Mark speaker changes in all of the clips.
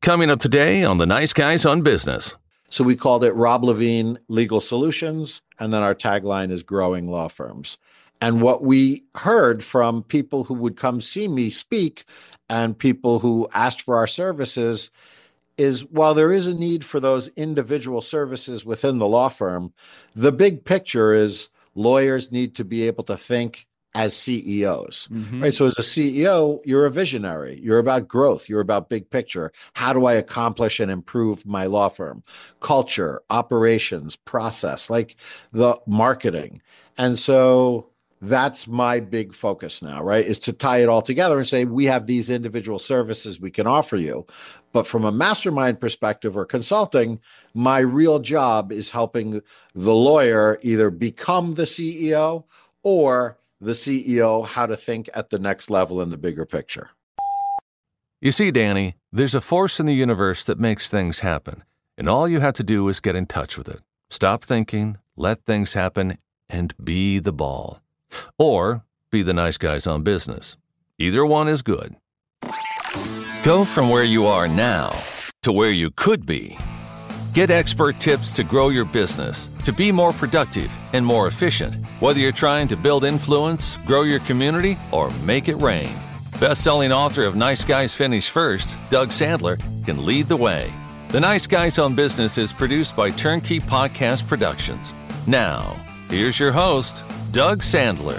Speaker 1: Coming up today on the Nice Guys on Business.
Speaker 2: So we called it Rob Levine Legal Solutions, and then our tagline is Growing Law Firms. And what we heard from people who would come see me speak and people who asked for our services is, while there is a need for those individual services within the law firm, the big picture is lawyers need to be able to think as CEOs, right? So as a CEO, you're a visionary. You're about growth. You're about big picture. How do I accomplish and improve my law firm? Culture, operations, process, like the marketing. And so that's my big focus now, right? Is to tie it all together and say, we have these individual services we can offer you. But from a mastermind perspective or consulting, my real job is helping the lawyer either become the CEO or the CEO how to think at the next level in the bigger picture.
Speaker 1: You see, Danny, there's a force in the universe that makes things happen, and all you have to do is get in touch with it. Stop thinking, let things happen, and be the ball. Or be the nice guys on business. Either one is good. Go from where you are now to where you could be. Get expert tips to grow your business, to be more productive and more efficient, whether you're trying to build influence, grow your community, or make it rain. Best-selling author of Nice Guys Finish First, Doug Sandler, can lead the way. The Nice Guys on Business is produced by Turnkey Podcast Productions. Now, here's your host, Doug Sandler.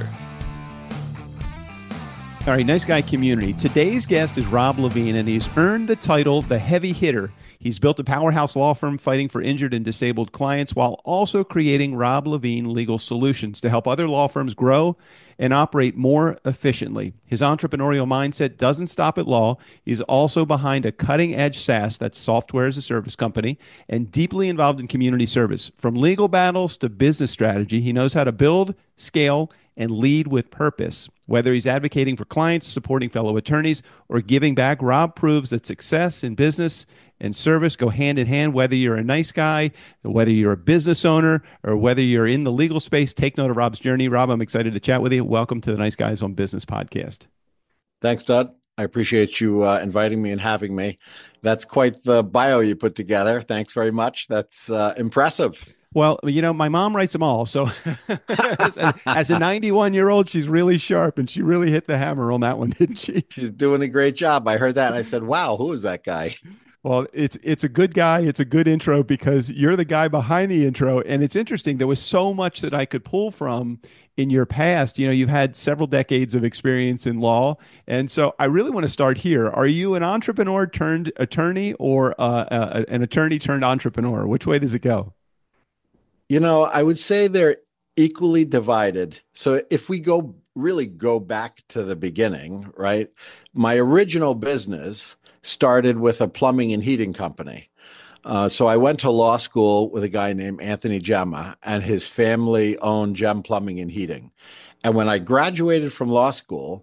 Speaker 3: All right, Nice Guy community. Today's guest is Rob Levine, and he's earned the title The Heavy Hitter. He's built a powerhouse law firm fighting for injured and disabled clients while also creating Rob Levine Legal Solutions to help other law firms grow and operate more efficiently. His entrepreneurial mindset doesn't stop at law. He's also behind a cutting-edge SaaS, that's software as a service company, and deeply involved in community service. From legal battles to business strategy, he knows how to build, scale, and lead with purpose. Whether he's advocating for clients, supporting fellow attorneys, or giving back, Rob proves that success in business and service go hand in hand. Whether you're a nice guy, whether you're a business owner, or whether you're in the legal space, take note of Rob's journey. Rob, I'm excited to chat with you. Welcome to the Nice Guys on Business podcast.
Speaker 2: Thanks, Doug. I appreciate you inviting me and having me. That's quite the bio you put together. Thanks very much. That's impressive.
Speaker 3: Well, you know, my mom writes them all. So as a 91-year-old, she's really sharp, and she really hit the hammer on that one, didn't she?
Speaker 2: She's doing a great job. I heard that and I said, wow, who is that guy?
Speaker 3: Well, it's a good guy. It's a good intro because you're the guy behind the intro. And it's interesting. There was so much that I could pull from in your past. You know, you've had several decades of experience in law. And so I really want to start here. Are you an entrepreneur turned attorney or an attorney turned entrepreneur? Which way does it go?
Speaker 2: You know, I would say they're equally divided. So if we really go back to the beginning, right? My original business started with a plumbing and heating company. So I went to law school with a guy named Anthony Gemma, and his family owned Gem Plumbing and Heating. And when I graduated from law school,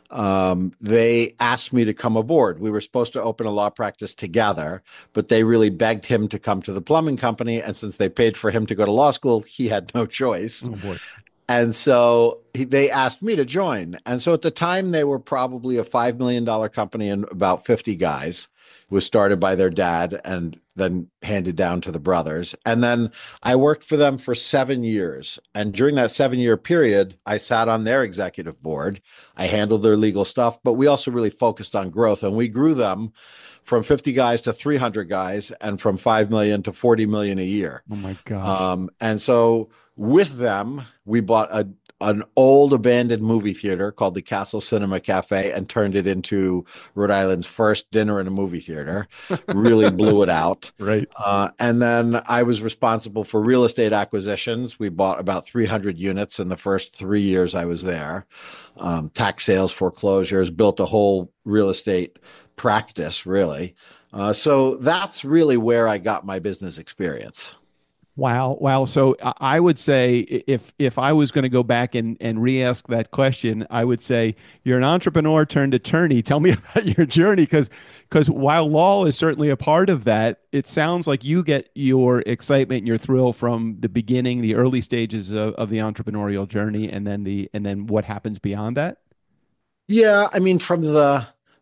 Speaker 2: they asked me to come aboard. We were supposed to open a law practice together, but they really begged him to come to the plumbing company. And since they paid for him to go to law school, he had no choice.
Speaker 3: Oh, boy.
Speaker 2: And so they asked me to join. And so at the time, they were probably a $5 million company and about 50 guys. It was started by their dad and then handed down to the brothers. And then I worked for them for 7 years. And during that 7-year period, I sat on their executive board. I handled their legal stuff, but we also really focused on growth. And we grew them from 50 guys to 300 guys and from 5 million to 40 million a year.
Speaker 3: Oh, my God.
Speaker 2: And so with them, we bought an old abandoned movie theater called the Castle Cinema Cafe and turned it into Rhode Island's first dinner in a movie theater. Really blew it out.
Speaker 3: Right.
Speaker 2: And then I was responsible for real estate acquisitions. We bought about 300 units in the first 3 years I was there. Tax sales, foreclosures, built a whole real estate practice, really. So that's really where I got my business experience.
Speaker 3: Wow. Wow. So I would say if I was going to go back and re-ask that question, I would say you're an entrepreneur turned attorney. Tell me about your journey, because while law is certainly a part of that, it sounds like you get your excitement and your thrill from the beginning, the early stages of the entrepreneurial journey, and then what happens beyond that.
Speaker 2: Yeah, I mean, from the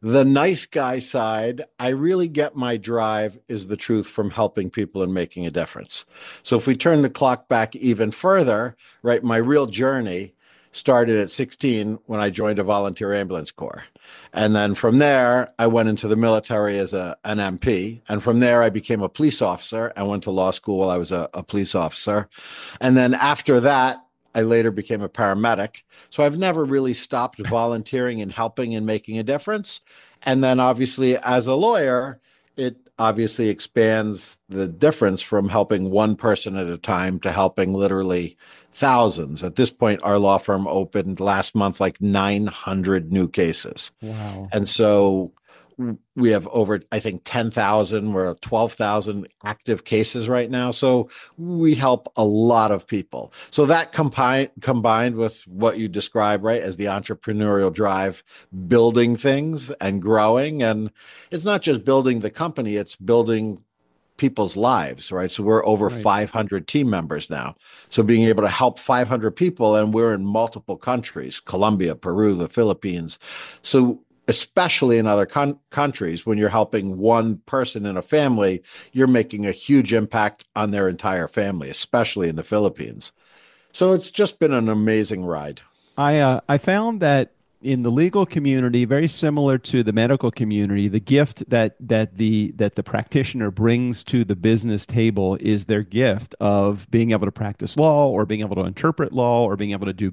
Speaker 2: The nice guy side, I really get my drive is the truth from helping people and making a difference. So if we turn the clock back even further, right, my real journey started at 16 when I joined a volunteer ambulance corps. And then from there, I went into the military as an MP. And from there, I became a police officer. I went to law school while I was a police officer. And then after that, I later became a paramedic. So I've never really stopped volunteering and helping and making a difference. And then obviously, as a lawyer, it obviously expands the difference from helping one person at a time to helping literally thousands. At this point, our law firm opened last month like 900 new cases.
Speaker 3: Wow.
Speaker 2: And so we have over, I think, 10,000, we're at 12,000 active cases right now. So we help a lot of people. So that combined with what you describe, right, as the entrepreneurial drive, building things and growing. And it's not just building the company, it's building people's lives, right? So we're over 500 team members now. So being able to help 500 people, and we're in multiple countries, Colombia, Peru, the Philippines. So especially in other countries, when you're helping one person in a family, you're making a huge impact on their entire family, especially in the Philippines. So it's just been an amazing ride.
Speaker 3: I found that in the legal community, very similar to the medical community, the gift that the practitioner brings to the business table is their gift of being able to practice law, or being able to interpret law, or being able to do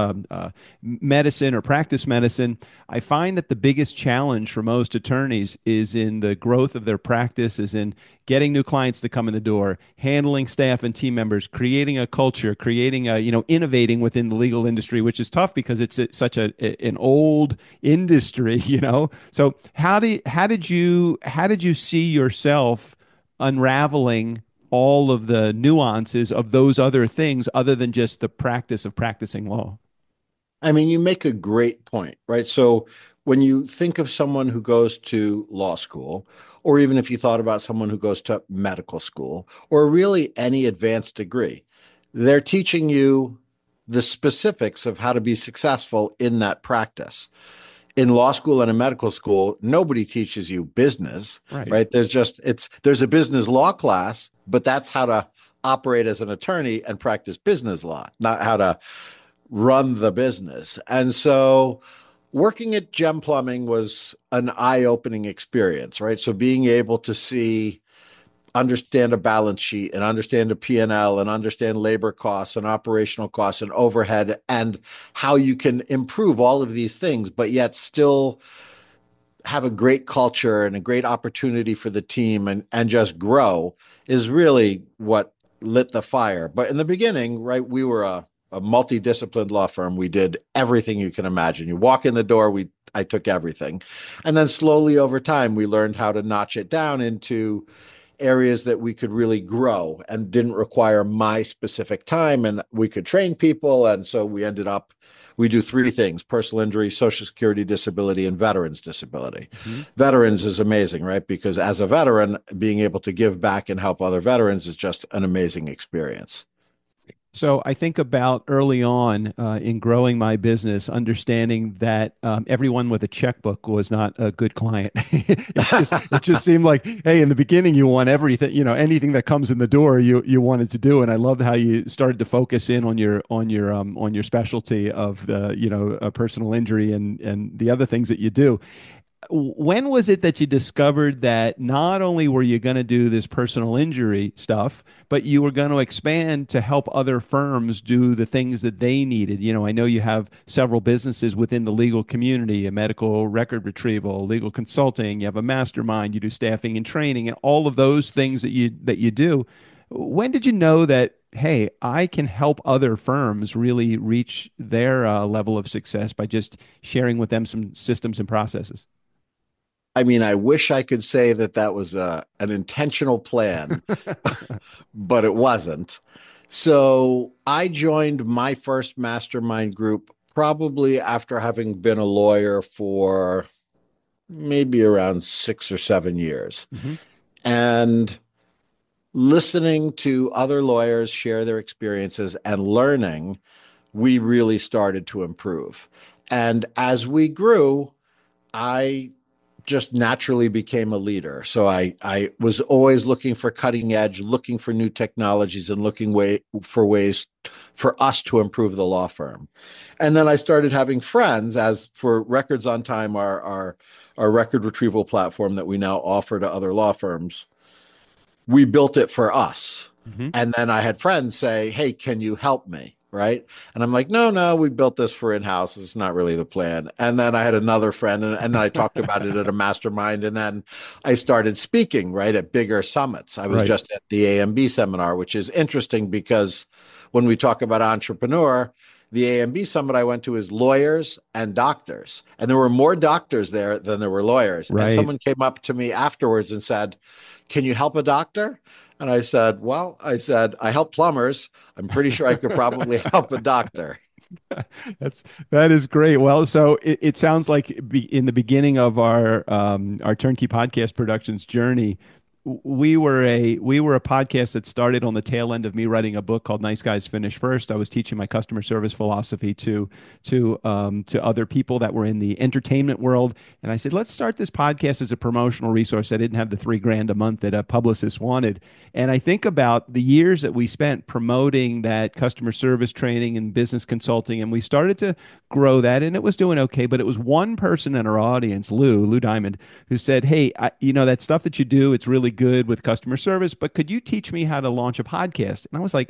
Speaker 3: medicine or practice medicine. I find that the biggest challenge for most attorneys is in the growth of their practice, is in getting new clients to come in the door, handling staff and team members, creating a culture, creating a, innovating within the legal industry, which is tough because it's such an old industry, So how did you see yourself unraveling all of the nuances of those other things other than just the practice of practicing law?
Speaker 2: I mean, you make a great point, right? So when you think of someone who goes to law school, or even if you thought about someone who goes to medical school, or really any advanced degree, they're teaching you the specifics of how to be successful in that practice. In law school and in medical school, nobody teaches you business, right? There's a business law class, but that's how to operate as an attorney and practice business law, not how to run the business. And so working at Gem Plumbing was an eye-opening experience, right? So being able to understand a balance sheet and understand a P&L and understand labor costs and operational costs and overhead, and how you can improve all of these things, but yet still have a great culture and a great opportunity for the team and just grow, is really what lit the fire. But in the beginning, right, we were a multidisciplined law firm. We did everything you can imagine. You walk in the door, I took everything. And then slowly over time, we learned how to notch it down into areas that we could really grow and didn't require my specific time, and we could train people. And so we do three things: personal injury, social security disability, and veterans disability. Mm-hmm. Veterans is amazing, right? Because as a veteran, being able to give back and help other veterans is just an amazing experience.
Speaker 3: So I think about early on in growing my business, understanding that everyone with a checkbook was not a good client. It just seemed like, hey, in the beginning, you want everything, anything that comes in the door, you wanted to do. And I loved how you started to focus in on your specialty of the personal injury and the other things that you do. When was it that you discovered that not only were you going to do this personal injury stuff, but you were going to expand to help other firms do the things that they needed? I know you have several businesses within the legal community: a medical record retrieval, legal consulting, you have a mastermind, you do staffing and training, and all of those things that you do. When did you know that, hey, I can help other firms really reach their level of success by just sharing with them some systems and processes?
Speaker 2: I mean, I wish I could say that was an intentional plan, but it wasn't. So I joined my first mastermind group probably after having been a lawyer for maybe around 6 or 7 years. Mm-hmm. And listening to other lawyers share their experiences and learning, we really started to improve. And as we grew, I just naturally became a leader. So I was always looking for cutting edge, looking for new technologies, and looking for ways for us to improve the law firm. And then I started having friends, as for Records on Time, our record retrieval platform that we now offer to other law firms. We built it for us. Mm-hmm. And then I had friends say, hey, can you help me? Right. And I'm like, no, we built this for in-house. It's not really the plan. And then I had another friend, and then I talked about it at a mastermind. And then I started speaking, right, at bigger summits. I was just at the AMB seminar, which is interesting because when we talk about entrepreneur, the AMB summit I went to is lawyers and doctors. And there were more doctors there than there were lawyers. Right. And someone came up to me afterwards and said, can you help a doctor? And I said, I help plumbers. I'm pretty sure I could probably help a doctor.
Speaker 3: That is great. Well, so it sounds like in the beginning of our Turnkey Podcast Productions journey, we were a podcast that started on the tail end of me writing a book called Nice Guys Finish First. I was teaching my customer service philosophy to other people that were in the entertainment world, and I said, let's start this podcast as a promotional resource. I didn't have the $3,000 a month that a publicist wanted, and I think about the years that we spent promoting that customer service training and business consulting, and we started to grow that, and it was doing okay. But it was one person in our audience, Lou Diamond, who said, hey, that stuff that you do, it's really good with customer service, but could you teach me how to launch a podcast? And I was like,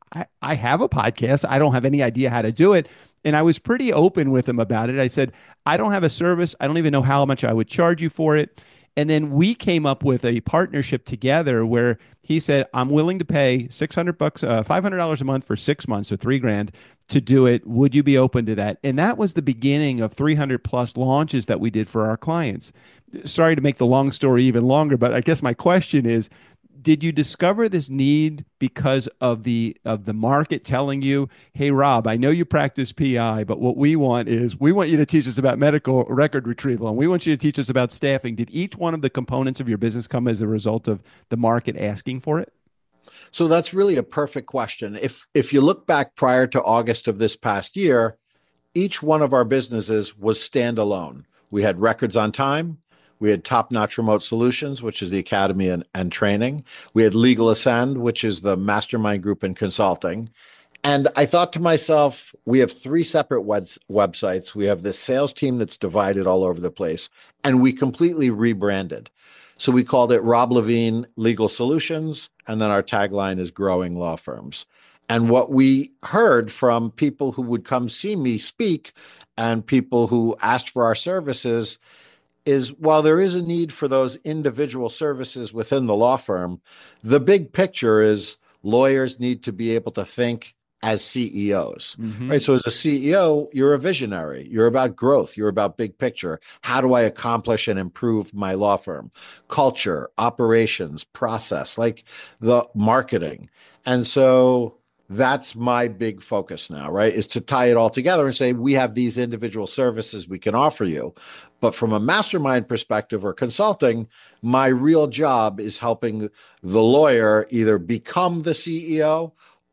Speaker 3: I have a podcast. I don't have any idea how to do it. And I was pretty open with him about it. I said, I don't have a service. I don't even know how much I would charge you for it. And then we came up with a partnership together where he said, I'm willing to pay $600, $500 a month for 6 months, or $3,000 to do it. Would you be open to that? And that was the beginning of 300 plus launches that we did for our clients. Sorry to make the long story even longer, but I guess my question is, did you discover this need because of the market telling you, hey, Rob, I know you practice PI, but what we want you to teach us about medical record retrieval, and we want you to teach us about staffing. Did each one of the components of your business come as a result of the market asking for it?
Speaker 2: So that's really a perfect question. If you look back prior to August of this past year, each one of our businesses was standalone. We had Records on Time. We had Top Notch Remote Solutions, which is the academy and training. We had Legal Ascend, which is the mastermind group and consulting. And I thought to myself, we have 3 separate websites. We have this sales team that's divided all over the place, and we completely rebranded. So we called it Rob Levine Legal Solutions, and then our tagline is Growing Law Firms. And what we heard from people who would come see me speak and people who asked for our services is, while there is a need for those individual services within the law firm, the big picture is lawyers need to be able to think as CEOs, right? So as a CEO, you're a visionary. You're about growth. You're about big picture. How do I accomplish and improve my law firm? Culture, operations, process, like the marketing. And so that's my big focus now, right? Is to tie it all together and say, we have these individual services we can offer you. But from a mastermind perspective or consulting, my real job is helping the lawyer either become the CEO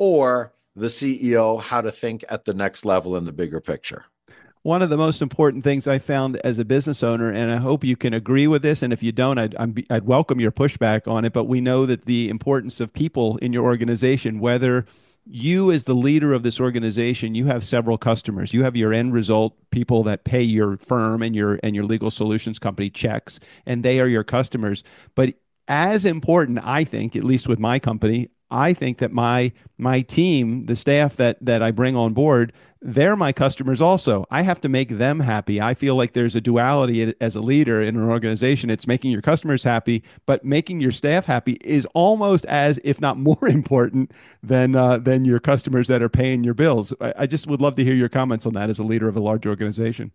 Speaker 2: or the CEO how to think at the next level in the bigger picture.
Speaker 3: One of the most important things I found as a business owner, and I hope you can agree with this, and if you don't, I'd welcome your pushback on it, but we know that the importance of people in your organization, whether you as the leader of this organization, you have several customers. You have your end result, people that pay your firm and your legal solutions company checks, and they are your customers. But as important, I think, at least with my company, I think that my team, the staff that I bring on board, they're my customers also. I have to make them happy. I feel like there's a duality as a leader in an organization. It's making your customers happy, but making your staff happy is almost as, if not more important than your customers that are paying your bills. I just would love to hear your comments on that as a leader of a large organization.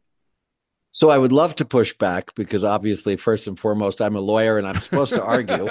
Speaker 2: So I would love to push back because obviously, first and foremost, I'm a lawyer and I'm supposed to argue,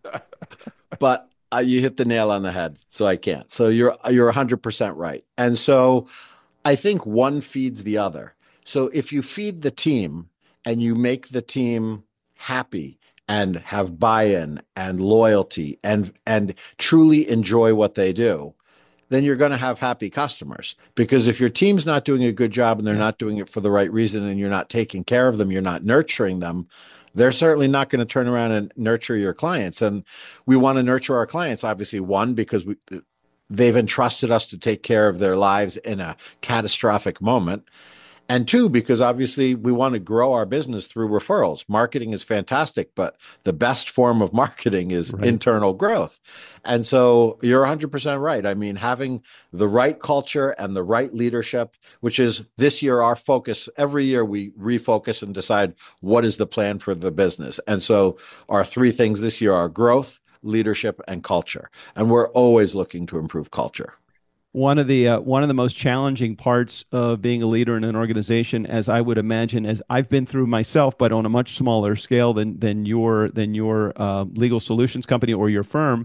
Speaker 2: but you hit the nail on the head, so I can't. So you're 100% right. And so I think one feeds the other. So if you feed the team and you make the team happy and have buy-in and loyalty and truly enjoy what they do, then you're going to have happy customers. Because if your team's not doing a good job and they're not doing it for the right reason and you're not taking care of them, you're not nurturing them, they're certainly not going to turn around and nurture your clients. And we want to nurture our clients, obviously, one, because they've entrusted us to take care of their lives in a catastrophic moment. And two, because obviously we want to grow our business through referrals. Marketing is fantastic, but the best form of marketing is
Speaker 3: Right.
Speaker 2: internal growth. And so you're 100% right. I mean, having the right culture and the right leadership, which is this year our focus. Every year we refocus and decide what is the plan for the business. And so our three things this year are growth, leadership, and culture. And we're always looking to improve culture.
Speaker 3: One of the most challenging parts of being a leader in an organization, as I would imagine, as I've been through myself, but on a much smaller scale than your legal solutions company or your firm,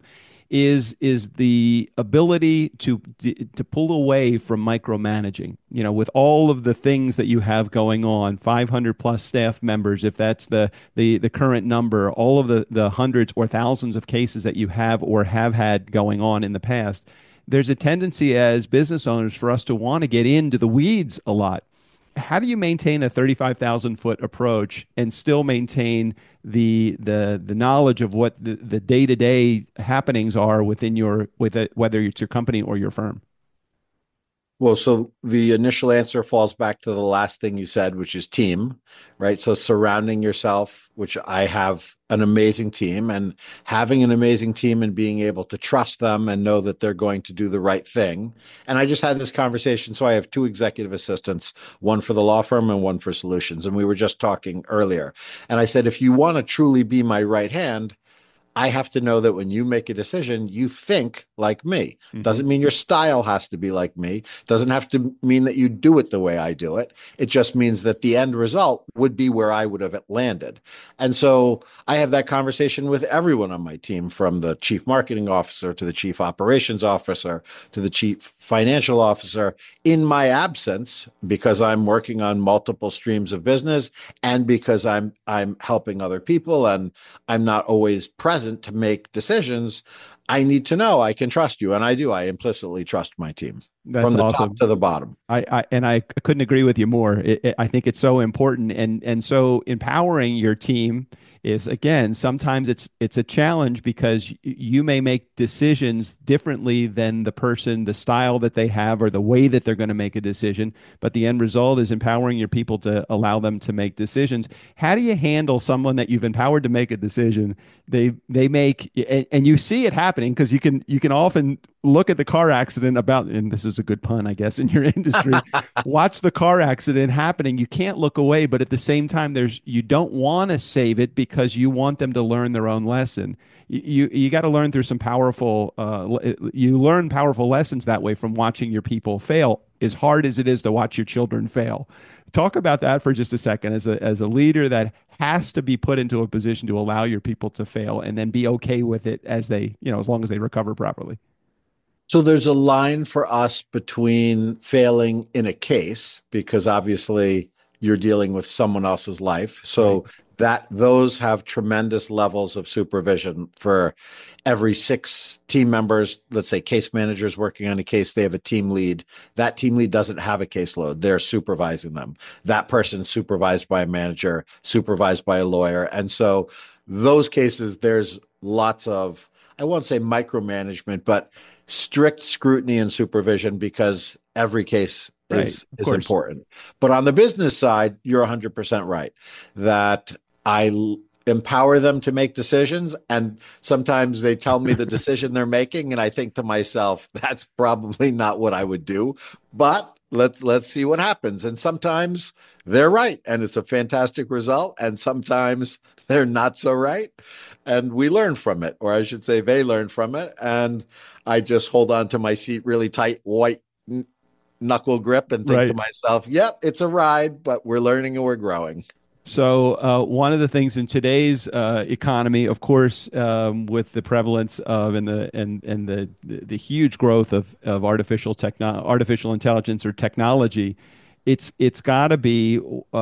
Speaker 3: is the ability to pull away from micromanaging. You know, with all of the things that you have going on, 500 plus staff members, if that's the current number, all of the hundreds or thousands of cases that you have or have had going on in the past, there's a tendency as business owners for us to want to get into the weeds a lot. How do you maintain a 35,000-foot approach and still maintain the knowledge of what the day-to-day happenings are within whether it's your company or your firm?
Speaker 2: Well, so the initial answer falls back to the last thing you said, which is team, right? So surrounding yourself, which I have an amazing team, and having an amazing team and being able to trust them and know that they're going to do the right thing. And I just had this conversation. So I have two executive assistants, one for the law firm and one for solutions. And we were just talking earlier. And I said, if you want to truly be my right hand, I have to know that when you make a decision, you think like me. Doesn't mean your style has to be like me. Doesn't have to mean that you do it the way I do it. It just means that the end result would be where I would have landed. And so I have that conversation with everyone on my team, from the chief marketing officer to the chief operations officer to the chief financial officer, in my absence, because I'm working on multiple streams of business and because I'm helping other people and I'm not always present to make decisions. I need to know I can trust you. And I do. I implicitly trust my team.
Speaker 3: That's
Speaker 2: from the
Speaker 3: awesome.
Speaker 2: top to the bottom.
Speaker 3: I couldn't agree with you more. I think it's so important, and so empowering your team is, again, sometimes it's a challenge because you may make decisions differently than the style that they have, or the way that they're going to make a decision. But the end result is empowering your people to allow them to make decisions. How do you handle someone that you've empowered to make a decision? They make, and you see it happening, because you can often look at the car accident and this is a good pun, I guess, in your industry. Watch the car accident happening. You can't look away, but at the same time, you don't want to save it because you want them to learn their own lesson. You got to learn through some you learn powerful lessons that way from watching your people fail, as hard as it is to watch your children fail. Talk about that for just a second, as a leader that has to be put into a position to allow your people to fail and then be okay with it as long as they recover properly.
Speaker 2: So there's a line for us between failing in a case, because obviously you're dealing with someone else's life. So those have tremendous levels of supervision. For every 6 team members, let's say case managers working on a case, they have a team lead. That team lead doesn't have a caseload. They're supervising them. That person's supervised by a manager, supervised by a lawyer. And so those cases, there's lots of, I won't say micromanagement, but strict scrutiny and supervision, because every case is important. But on the business side, you're 100% right that I empower them to make decisions. And sometimes they tell me the decision they're making, and I think to myself, that's probably not what I would do, but let's see what happens. And sometimes they're right, and it's a fantastic result. And sometimes they're not so right, and we learn from it, or I should say they learn from it. And I just hold on to my seat really tight, white knuckle grip, and think to myself, yep, it's a ride, but we're learning and we're growing.
Speaker 3: So one of the things in today's economy, of course, with the prevalence of and the huge growth of artificial intelligence or technology, it's got to be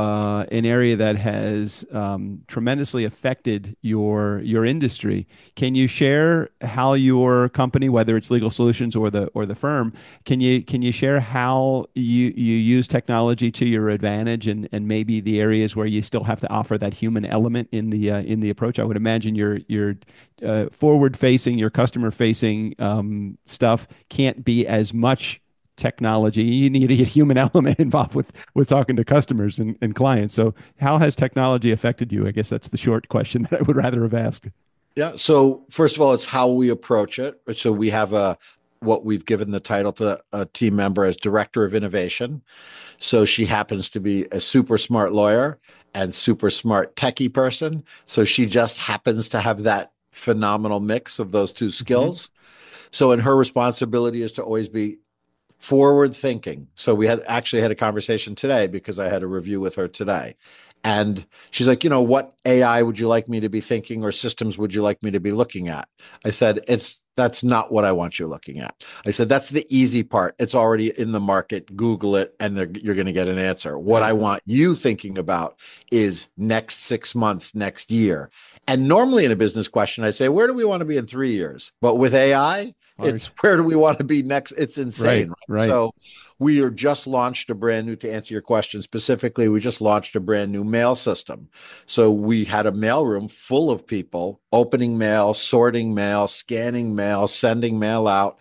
Speaker 3: an area that has tremendously affected your industry. Can you share how your company, whether it's Legal Solutions or the firm, can you share how you use technology to your advantage, and maybe the areas where you still have to offer that human element in the approach? I would imagine your forward facing, your customer facing stuff can't be as much technology. You need a human element involved with talking to customers and clients. So how has technology affected you? I guess that's the short question that I would rather have asked.
Speaker 2: Yeah. So first of all, it's how we approach it. So we have what we've given the title to a team member as Director of Innovation. So she happens to be a super smart lawyer and super smart techie person. So she just happens to have that phenomenal mix of those two skills. So, and her responsibility is to always be forward thinking. So we actually had a conversation today because I had a review with her today. And she's like, what AI would you like me to be thinking, or systems would you like me to be looking at? I said, that's not what I want you looking at. I said, that's the easy part. It's already in the market. Google it, and you're going to get an answer. What I want you thinking about is next 6 months, next year. And normally in a business question, I say, where do we want to be in 3 years? But with AI, it's where do we want to be next? It's insane.
Speaker 3: Right.
Speaker 2: So we are just launched a brand new, to answer your question specifically, we just launched a brand new mail system. So we had a mailroom full of people opening mail, sorting mail, scanning mail, sending mail out.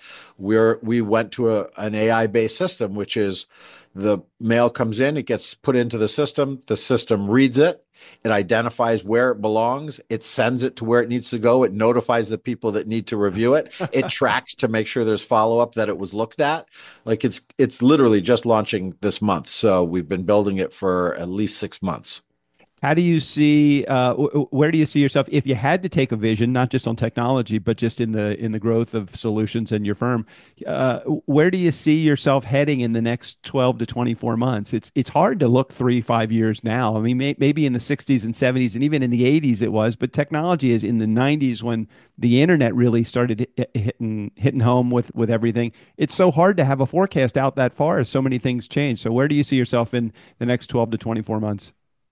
Speaker 2: We went to an AI-based system, which is the mail comes in, it gets put into the system reads it. It identifies where it belongs. It sends it to where it needs to go. It notifies the people that need to review it. It tracks to make sure there's follow-up that it was looked at. Like it's literally just launching this month. So we've been building it for at least 6 months.
Speaker 3: How do you see where do you see yourself if you had to take a vision, not just on technology, but just in the growth of solutions in your firm? Where do you see yourself heading in the next 12 to 24 months? It's hard to look 3, 5 years now. I mean, maybe in the 60s and 70s and even in the 80s it was, but technology is in the 90s when the internet really started hitting home with everything. It's so hard to have a forecast out that far as so many things change. So where do you see yourself in the next 12 to 24 months?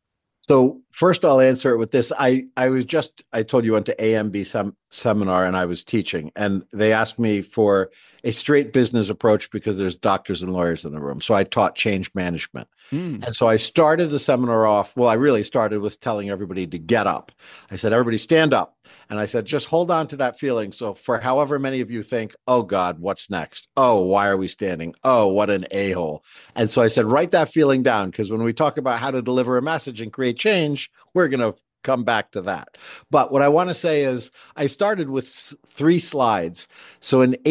Speaker 2: So first I'll answer it with this. I told you I went to AMB seminar and I was teaching, and they asked me for a straight business approach because there's doctors and lawyers in the room. So I taught change management. And so I started the seminar off. Well, I really started with telling everybody to get up. I said, everybody stand up. And I said, just hold on to that feeling. So for however many of you think, oh God, what's next? Oh, why are we standing? Oh, what an a-hole. And so I said, write that feeling down, because when we talk about how to deliver a message and create change, we're going to come back to that. But what I want to say is I started with 3 slides. So in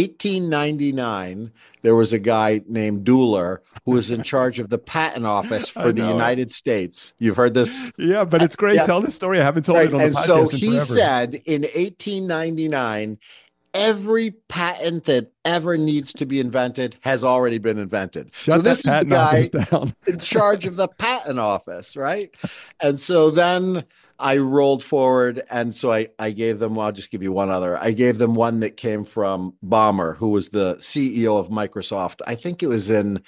Speaker 2: 1899, there was a guy named Dueller who was in charge of the patent office for the United States. You've heard this?
Speaker 3: Yeah, but it's great. Yeah. Tell the story. I haven't told it on the podcast
Speaker 2: so
Speaker 3: in
Speaker 2: he
Speaker 3: forever.
Speaker 2: said in 1899, every patent that ever needs to be invented has already been invented.
Speaker 3: So this is the guy
Speaker 2: in charge of the patent office, right? And so then I rolled forward, and so I gave them, well, I'll just give you one other. I gave them one that came from Ballmer, who was the CEO of Microsoft. I think it was in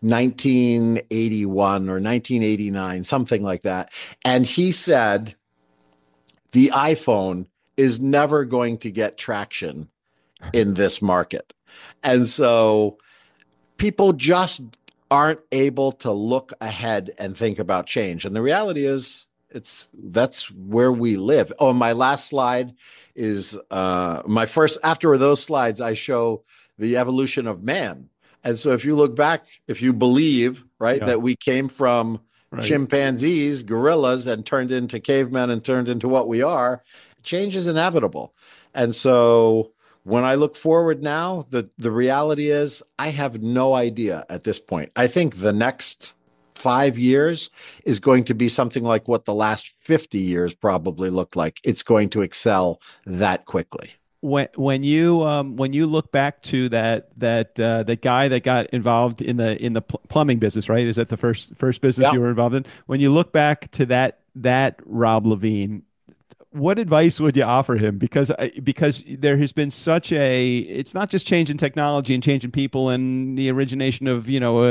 Speaker 2: 1981 or 1989, something like that. And he said, the iPhone is never going to get traction in this market. And so people just aren't able to look ahead and think about change. And the reality is, that's where we live. Oh, my last slide is my first. After those slides, I show the evolution of man. And so if you look back, if you believe, that we came from chimpanzees, gorillas, and turned into cavemen and turned into what we are, change is inevitable. And so when I look forward now, the reality is I have no idea at this point. I think the next 5 years is going to be something like what the last 50 years probably looked like. It's going to excel that quickly.
Speaker 3: When you look back to that guy that got involved in the plumbing business, right? Is that the first business you were involved in? When you look back to that Rob Levine, what advice would you offer him? Because there has been such a, it's not just changing technology and changing people and the origination of,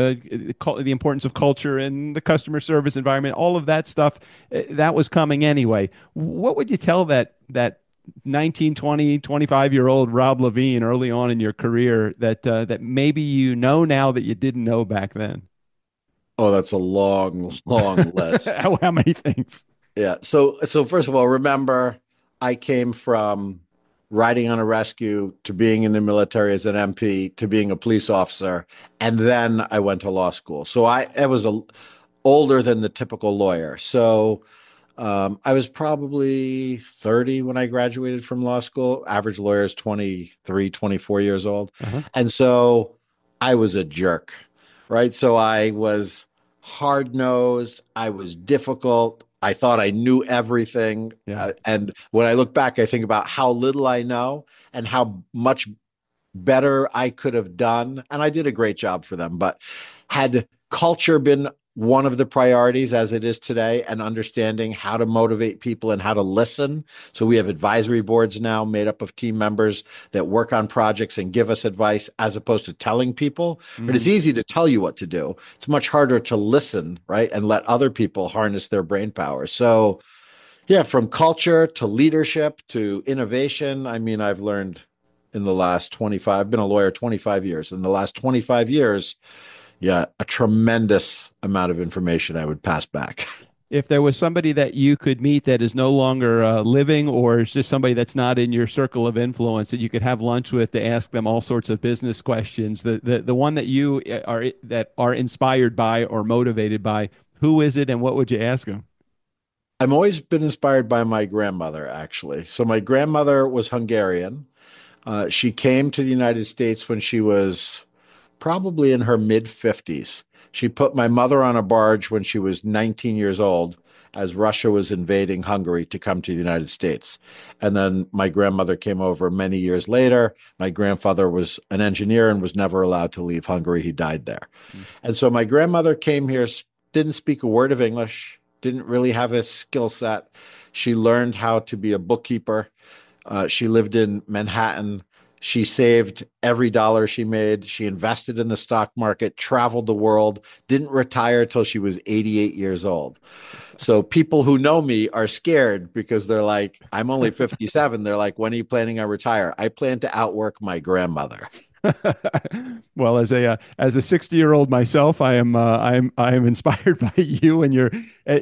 Speaker 3: the importance of culture and the customer service environment, all of that stuff, that was coming anyway. What would you tell that 19, 20, 25-year-old Rob Levine early on in your career that maybe now that you didn't know back then?
Speaker 2: Oh, that's a long, long list.
Speaker 3: How many things?
Speaker 2: Yeah. So first of all, remember, I came from riding on a rescue to being in the military as an MP to being a police officer, and then I went to law school. So I was older than the typical lawyer. So I was probably 30 when I graduated from law school. Average lawyer is 23, 24 years old.
Speaker 3: Uh-huh.
Speaker 2: And so I was a jerk, right? So I was hard-nosed. I was difficult. I thought I knew everything.
Speaker 3: Yeah.
Speaker 2: And when I look back, I think about how little I know and how much better I could have done. And I did a great job for them. But had culture been one of the priorities as it is today, and understanding how to motivate people and how to listen. So we have advisory boards now made up of team members that work on projects and give us advice as opposed to telling people. But it's easy to tell you what to do. It's much harder to listen, right? And let other people harness their brain power. So yeah, from culture to leadership to innovation. I mean, I've learned in the last 25, I've been a lawyer 25 years. In the last 25 years, yeah, a tremendous amount of information I would pass back.
Speaker 3: If there was somebody that you could meet that is no longer living, or is just somebody that's not in your circle of influence that you could have lunch with to ask them all sorts of business questions, the one that you are inspired by or motivated by, who is it and what would you ask them?
Speaker 2: I've always been inspired by my grandmother, actually. So my grandmother was Hungarian. She came to the United States when she was probably in her mid 50s. She put my mother on a barge when she was 19 years old as Russia was invading Hungary to come to the United States. And then my grandmother came over many years later. My grandfather was an engineer and was never allowed to leave Hungary. He died there. And so my grandmother came here, didn't speak a word of English, didn't really have a skill set. She learned how to be a bookkeeper. She lived in Manhattan. She saved every dollar she made. She invested in the stock market, traveled the world, didn't retire till she was 88 years old. So people who know me are scared because they're like, I'm only 57. They're like, when are you planning on retire? I plan to outwork my grandmother.
Speaker 3: Well, as a 60-year-old myself, I am inspired by you and your,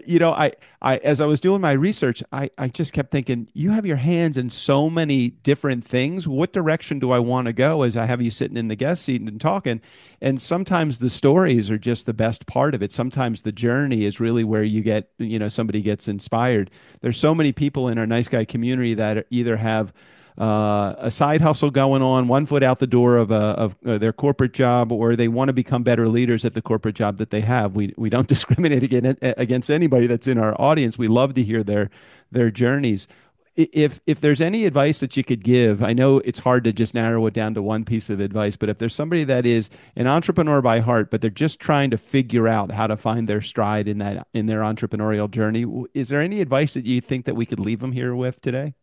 Speaker 3: I as I was doing my research, I just kept thinking, you have your hands in so many different things. What direction do I want to go as I have you sitting in the guest seat and talking? And sometimes the stories are just the best part of it. Sometimes the journey is really where you get, somebody gets inspired. There's so many people in our Nice Guy community that either have a side hustle going on, one foot out the door of their corporate job, or they want to become better leaders at the corporate job that they have. We don't discriminate against anybody that's in our audience. We love to hear their journeys. If there's any advice that you could give, I know it's hard to just narrow it down to one piece of advice, but if there's somebody that is an entrepreneur by heart, but they're just trying to figure out how to find their stride in their entrepreneurial journey, is there any advice that you think that we could leave them here with today?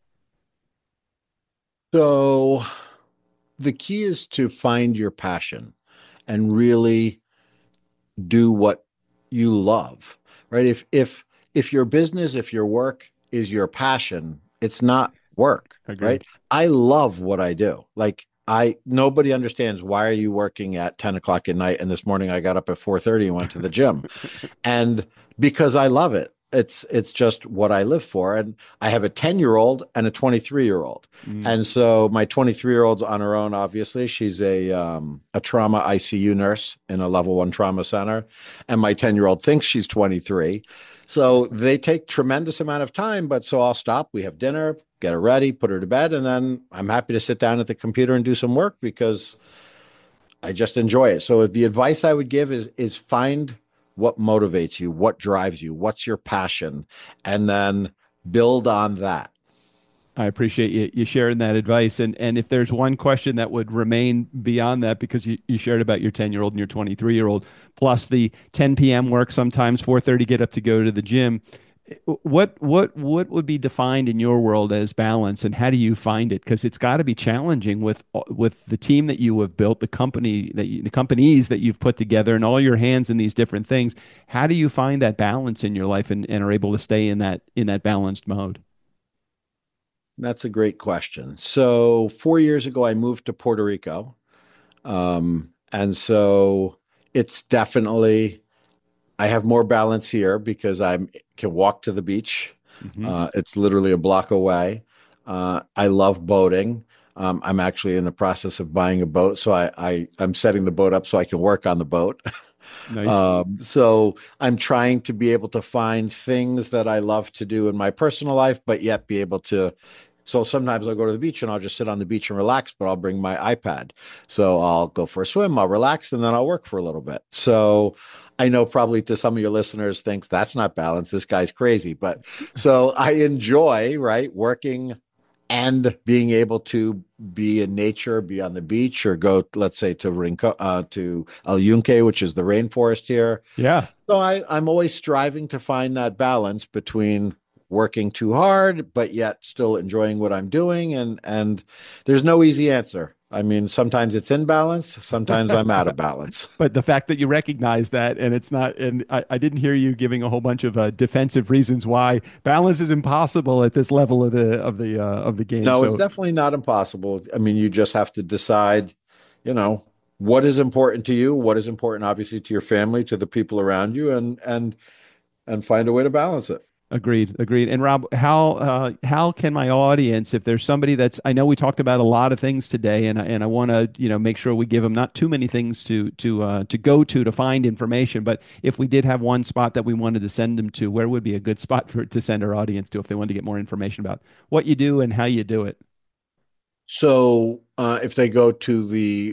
Speaker 2: So the key is to find your passion and really do what you love, right? If your business, if your work is your passion, it's not work,
Speaker 3: Agreed.
Speaker 2: Right? I love what I do. Like nobody understands, why are you working at 10 o'clock at night? And this morning I got up at 4:30 and went to the gym. And because I love it. It's just what I live for. And I have a 10-year-old and a 23-year-old. And so my 23-year-old's on her own, obviously. She's a trauma ICU nurse in a level 1 trauma center. And my 10-year-old thinks she's 23. So they take tremendous amount of time, but so I'll stop. We have dinner, get her ready, put her to bed. And then I'm happy to sit down at the computer and do some work because I just enjoy it. So the advice I would give is find what motivates you, what drives you, what's your passion, and then build on that.
Speaker 3: I appreciate you sharing that advice. And if there's one question that would remain beyond that, because you shared about your 10-year-old and your 23-year-old, plus the 10 p.m. work, sometimes 4:30 get up to go to the gym. What would be defined in your world as balance, and how do you find it? Because it's got to be challenging with the team that you have built, the companies that you've put together, and all your hands in these different things. How do you find that balance in your life, and are able to stay in that balanced mode?
Speaker 2: That's a great question. So 4 years ago, I moved to Puerto Rico. And so it's definitely, I have more balance here because I can walk to the beach. It's literally a block away. I love boating. I'm actually in the process of buying a boat. So I'm setting the boat up so I can work on the boat.
Speaker 3: Nice.
Speaker 2: So I'm trying to be able to find things that I love to do in my personal life, but yet be able to. So sometimes I'll go to the beach and I'll just sit on the beach and relax, but I'll bring my iPad. So I'll go for a swim, I'll relax, and then I'll work for a little bit. So I know probably to some of your listeners thinks that's not balance. This guy's crazy. But so I enjoy, right, working and being able to be in nature, be on the beach, or go, let's say, to El Yunque, which is the rainforest here.
Speaker 3: Yeah.
Speaker 2: So I'm always striving to find that balance between working too hard, but yet still enjoying what I'm doing. And there's no easy answer. I mean, sometimes it's in balance, sometimes I'm out of balance.
Speaker 3: But the fact that you recognize that, and it's not, and I didn't hear you giving a whole bunch of defensive reasons why balance is impossible at this level of the game.
Speaker 2: No,
Speaker 3: So
Speaker 2: it's definitely not impossible. I mean, you just have to decide, what is important to you, what is important, obviously, to your family, to the people around you, and find a way to balance it.
Speaker 3: Agreed. And Rob, how can my audience, if there's somebody I know we talked about a lot of things today, and I want to make sure we give them not too many things to go to find information, but if we did have one spot that we wanted to send them to, where would be a good spot to send our audience to if they wanted to get more information about what you do and how you do it?
Speaker 2: So if they go to the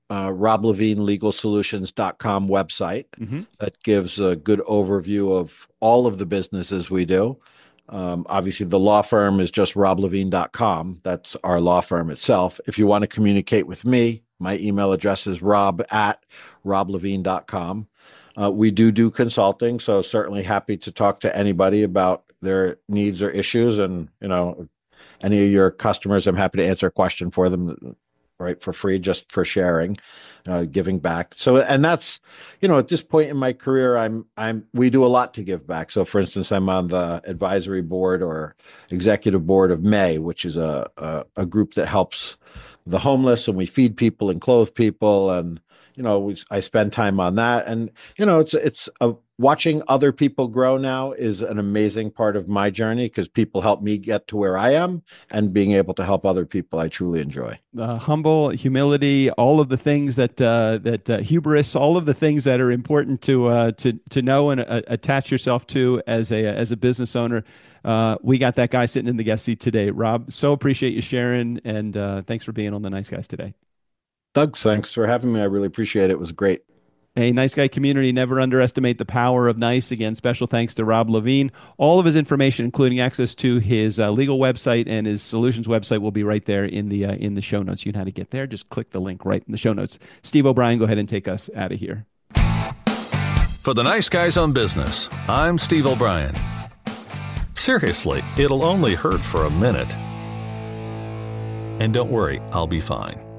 Speaker 2: RobLevineLegalSolutions.com website, that gives a good overview of all of the businesses we do. Obviously, the law firm is just RobLevine.com. That's our law firm itself. If you want to communicate with me, my email address is rob@RobLevine.com. We do consulting, so certainly happy to talk to anybody about their needs or issues. And, any of your customers, I'm happy to answer a question for them, right, for free, just for sharing, giving back. So, and that's, at this point in my career, we do a lot to give back. So for instance, I'm on the advisory board or executive board of May, which is a group that helps the homeless, and we feed people and clothe people. And, I spend time on that. And, watching other people grow now is an amazing part of my journey, because people help me get to where I am, and being able to help other people, I truly enjoy.
Speaker 3: Humble, humility, all of the things that hubris, all of the things that are important to know and attach yourself to as a business owner. We got that guy sitting in the guest seat today. Rob, so appreciate you sharing, and thanks for being on the Nice Guys today.
Speaker 2: Doug, thanks for having me. I really appreciate it. It was great.
Speaker 3: Hey, Nice Guy community, never underestimate the power of nice. Again, special thanks to Rob Levine. All of his information, including access to his legal website and his solutions website, will be right there in the show notes. You know how to get there. Just click the link right in the show notes. Steve O'Brien, go ahead and take us out of here.
Speaker 1: For the Nice Guys on Business, I'm Steve O'Brien. Seriously, it'll only hurt for a minute. And don't worry, I'll be fine.